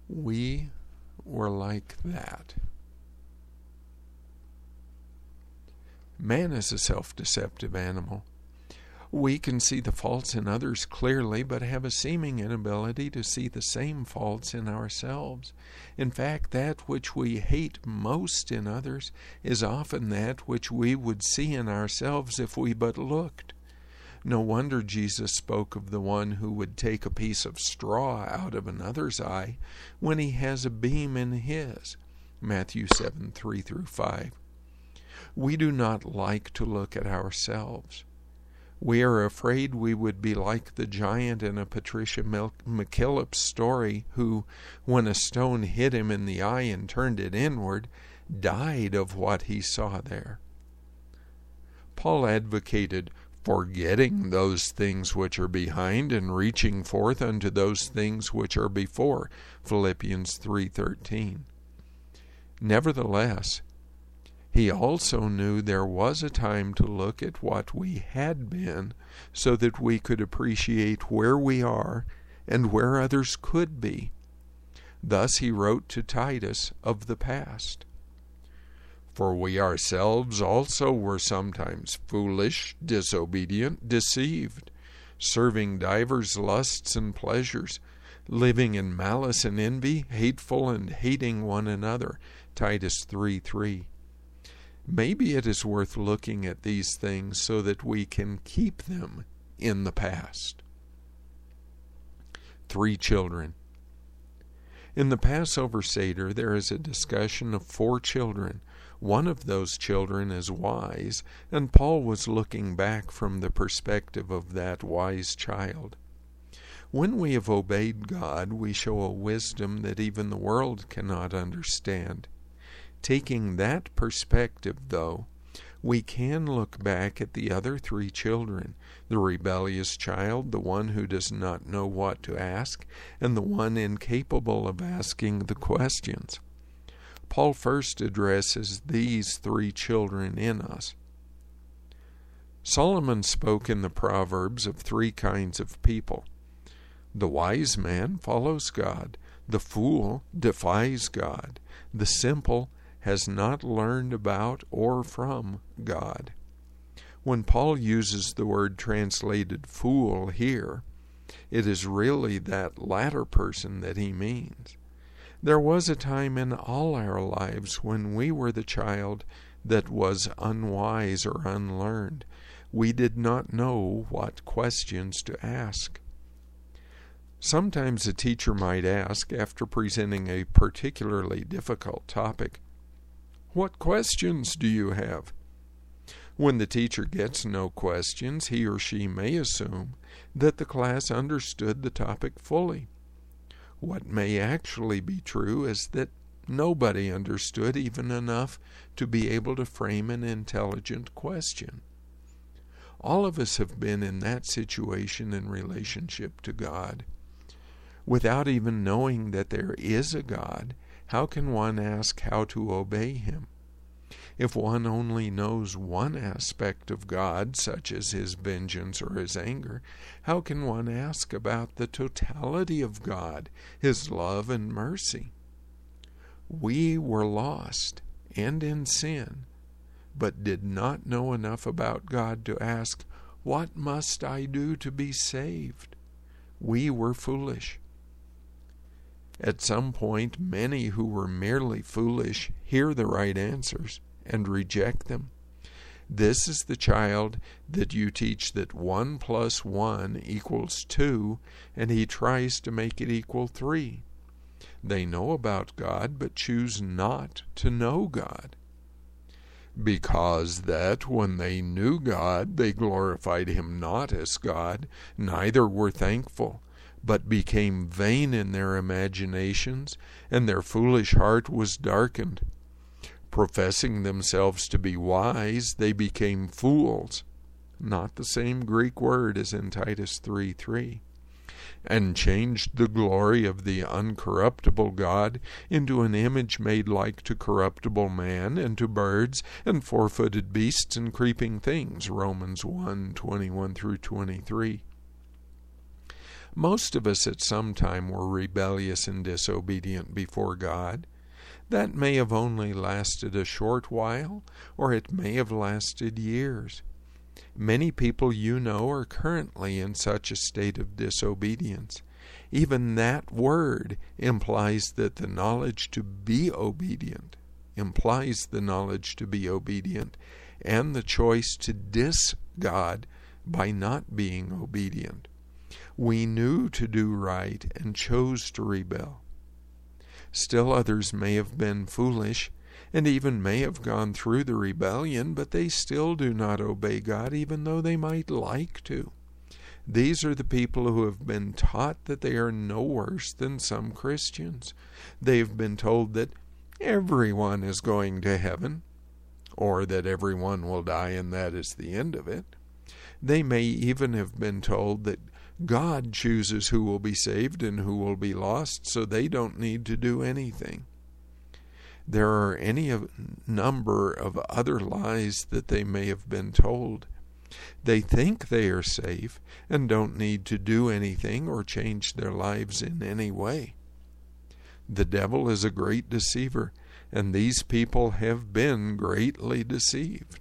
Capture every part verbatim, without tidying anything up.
We were like that. Man is a self-deceptive animal. We can see the faults in others clearly, but have a seeming inability to see the same faults in ourselves. In fact, that which we hate most in others is often that which we would see in ourselves if we but looked. No wonder Jesus spoke of the one who would take a piece of straw out of another's eye when he has a beam in his. Matthew seven, three through five. We do not like to look at ourselves. We are afraid we would be like the giant in a Patricia McKillop story who, when a stone hit him in the eye and turned it inward, died of what he saw there. Paul advocated forgetting those things which are behind and reaching forth unto those things which are before, Philippians three thirteen. Nevertheless, he also knew there was a time to look at what we had been so that we could appreciate where we are and where others could be. Thus he wrote to Titus of the past. For we ourselves also were sometimes foolish, disobedient, deceived, serving divers lusts and pleasures, living in malice and envy, hateful and hating one another. Titus three three. Maybe it is worth looking at these things so that we can keep them in the past. Three children. In the Passover Seder, there is a discussion of four children. One of those children is wise, and Paul was looking back from the perspective of that wise child. When we have obeyed God, we show a wisdom that even the world cannot understand. Taking that perspective, though, we can look back at the other three children, the rebellious child, the one who does not know what to ask, and the one incapable of asking the questions. Paul first addresses these three children in us. Solomon spoke in the Proverbs of three kinds of people. The wise man follows God, the fool defies God, the simple has not learned about or from God. When Paul uses the word translated fool here, it is really that latter person that he means. There was a time in all our lives when we were the child that was unwise or unlearned. We did not know what questions to ask. Sometimes a teacher might ask, after presenting a particularly difficult topic, "What questions do you have?" When the teacher gets no questions, he or she may assume that the class understood the topic fully. What may actually be true is that nobody understood even enough to be able to frame an intelligent question. All of us have been in that situation in relationship to God. Without even knowing that there is a God, how can one ask how to obey him? If one only knows one aspect of God, such as his vengeance or his anger, how can one ask about the totality of God, his love and mercy? We were lost and in sin, but did not know enough about God to ask, "What must I do to be saved?" We were foolish. At some point, many who were merely foolish hear the right answers and reject them. This is the child that you teach that one plus one equals two, and he tries to make it equal three. They know about God, but choose not to know God. Because that when they knew God, they glorified him not as God, neither were thankful, but became vain in their imaginations, and their foolish heart was darkened. Professing themselves to be wise, they became fools, not the same Greek word as in Titus three three, and changed the glory of the uncorruptible God into an image made like to corruptible man, and to birds, and four-footed beasts, and creeping things, Romans one twenty-one through twenty-three. Most of us at some time were rebellious and disobedient before God. That may have only lasted a short while, or it may have lasted years. Many people you know are currently in such a state of disobedience. Even that word implies that the knowledge to be obedient implies the knowledge to be obedient and the choice to dis God by not being obedient. We knew to do right and chose to rebel. Still others may have been foolish and even may have gone through the rebellion, but they still do not obey God even though they might like to. These are the people who have been taught that they are no worse than some Christians. They've been told that everyone is going to heaven, or that everyone will die and that is the end of it. They may even have been told that God chooses who will be saved and who will be lost, so they don't need to do anything. There are any number of other lies that they may have been told. They think they are safe and don't need to do anything or change their lives in any way. The devil is a great deceiver, and these people have been greatly deceived.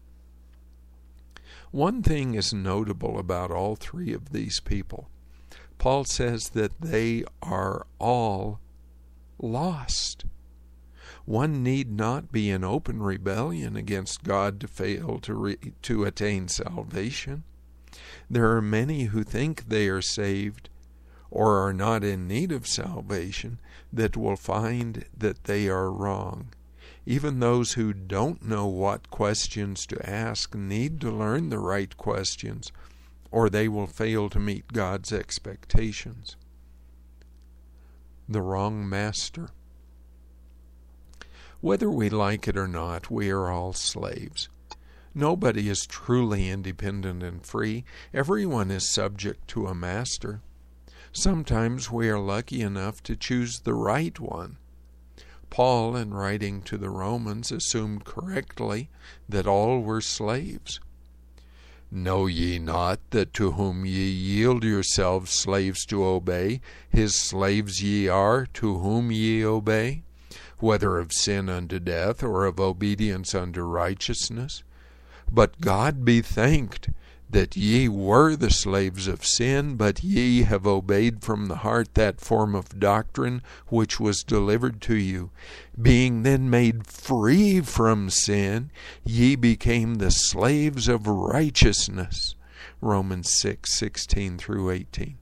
One thing is notable about all three of these people. Paul says that they are all lost. One need not be in open rebellion against God to fail to re- to attain salvation. There are many who think they are saved or are not in need of salvation that will find that they are wrong. Even those who don't know what questions to ask need to learn the right questions, or they will fail to meet God's expectations. The wrong master. Whether we like it or not, we are all slaves. Nobody is truly independent and free. Everyone is subject to a master. Sometimes we are lucky enough to choose the right one. Paul, in writing to the Romans, assumed correctly that all were slaves. Know ye not that to whom ye yield yourselves slaves to obey, his slaves ye are, to whom ye obey, whether of sin unto death, or of obedience unto righteousness? But God be thanked that ye were the slaves of sin, but ye have obeyed from the heart that form of doctrine which was delivered to you. Being then made free from sin, ye became the slaves of righteousness. Romans six, sixteen through eighteen.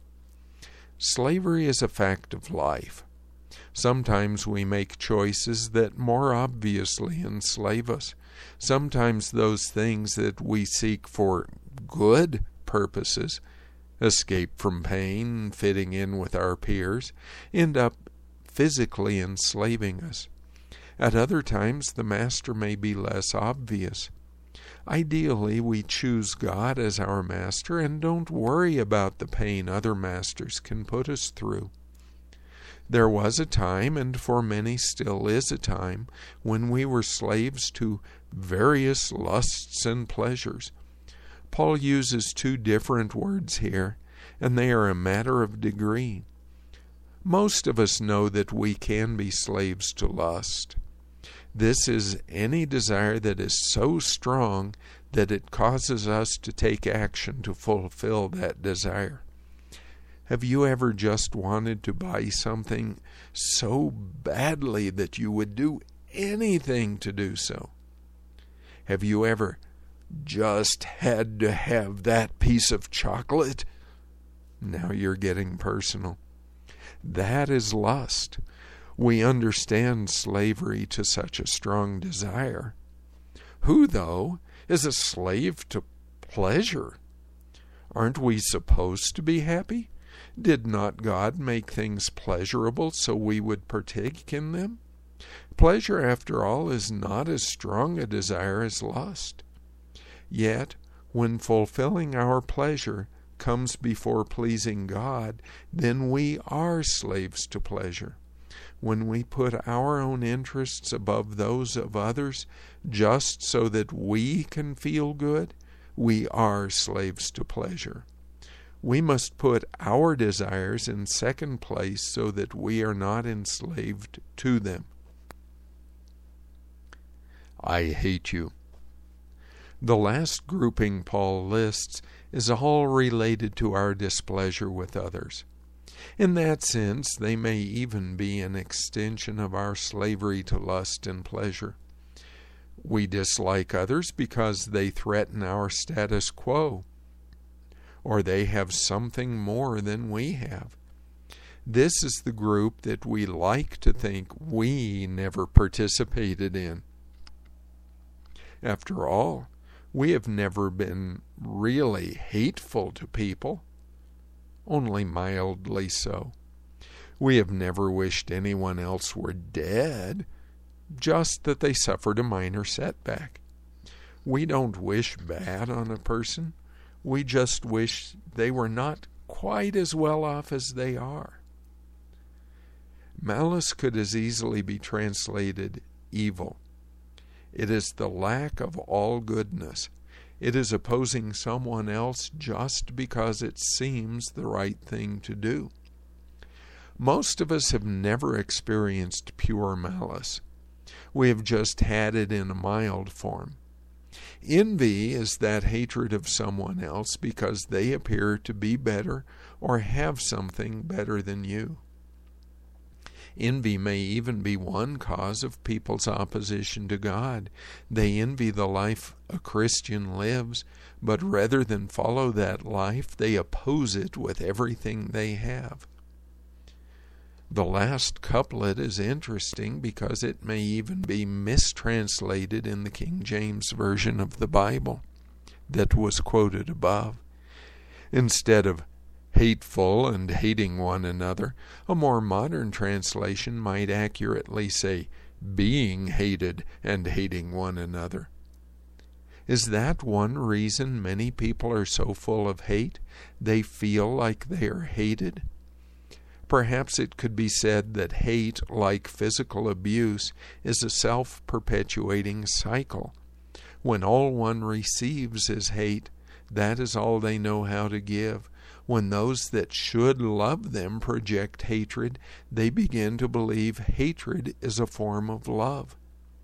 Slavery is a fact of life. Sometimes we make choices that more obviously enslave us. Sometimes those things that we seek for good purposes, escape from pain, fitting in with our peers, end up physically enslaving us. At other times, the master may be less obvious. Ideally, we choose God as our master and don't worry about the pain other masters can put us through. There was a time, and for many still is a time, when we were slaves to various lusts and pleasures. Paul uses two different words here, and they are a matter of degree. Most of us know that we can be slaves to lust. This is any desire that is so strong that it causes us to take action to fulfill that desire. Have you ever just wanted to buy something so badly that you would do anything to do so? Have you ever just had to have that piece of chocolate? Now you're getting personal. That is lust. We understand slavery to such a strong desire. Who, though, is a slave to pleasure? Aren't we supposed to be happy? Did not God make things pleasurable so we would partake in them? Pleasure, after all, is not as strong a desire as lust. Yet, when fulfilling our pleasure comes before pleasing God, then we are slaves to pleasure. When we put our own interests above those of others just so that we can feel good, we are slaves to pleasure. We must put our desires in second place so that we are not enslaved to them. I hate you. The last grouping Paul lists is all related to our displeasure with others. In that sense, they may even be an extension of our slavery to lust and pleasure. We dislike others because they threaten our status quo, or they have something more than we have. This is the group that we like to think we never participated in. After all, we have never been really hateful to people, only mildly so. We have never wished anyone else were dead, just that they suffered a minor setback. We don't wish bad on a person. We just wish they were not quite as well off as they are. Malice could as easily be translated evil. It is the lack of all goodness. It is opposing someone else just because it seems the right thing to do. Most of us have never experienced pure malice. We have just had it in a mild form. Envy is that hatred of someone else because they appear to be better or have something better than you. Envy may even be one cause of people's opposition to God. They envy the life a Christian lives, but rather than follow that life, they oppose it with everything they have. The last couplet is interesting because it may even be mistranslated in the King James Version of the Bible that was quoted above. Instead of hateful and hating one another, a more modern translation might accurately say, being hated and hating one another. Is that one reason many people are so full of hate? They feel like they are hated? Perhaps it could be said that hate, like physical abuse, is a self-perpetuating cycle. When all one receives is hate, that is all they know how to give. When those that should love them project hatred, they begin to believe hatred is a form of love.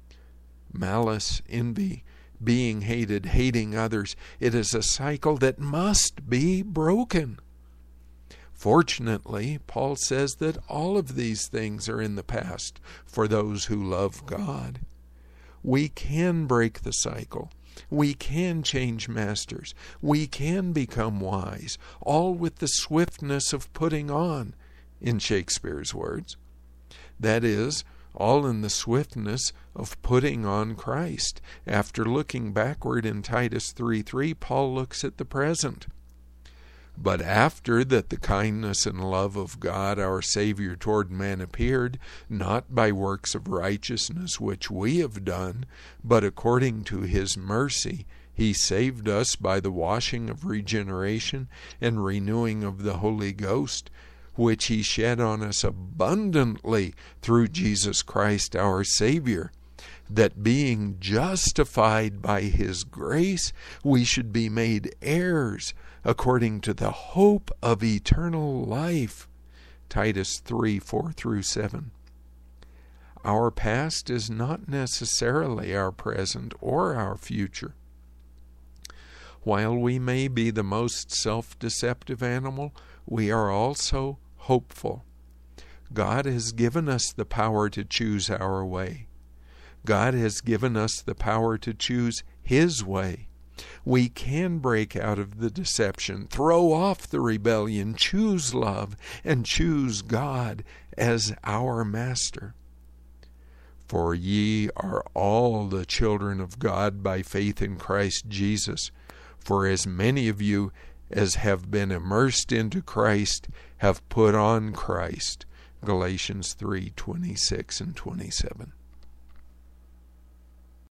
Malice, envy, being hated, hating others, it is a cycle that must be broken. Fortunately, Paul says that all of these things are in the past for those who love God. We can break the cycle. We can change masters. We can become wise, all with the swiftness of putting on, in Shakespeare's words. That is, all in the swiftness of putting on Christ. After looking backward in Titus three three, Paul looks at the present. But after that the kindness and love of God our Savior toward men appeared, not by works of righteousness which we have done, but according to his mercy, he saved us by the washing of regeneration and renewing of the Holy Ghost, which he shed on us abundantly through Jesus Christ our Savior, that being justified by his grace, we should be made heirs according to the hope of eternal life. Titus three, four through seven. Our past is not necessarily our present or our future. While we may be the most self-deceptive animal, we are also hopeful. God has given us the power to choose our way. God has given us the power to choose his way. We can break out of the deception, throw off the rebellion, choose love, and choose God as our master. For ye are all the children of God by faith in Christ Jesus. For as many of you as have been immersed into Christ have put on Christ. Galatians three, twenty-six and twenty-seven.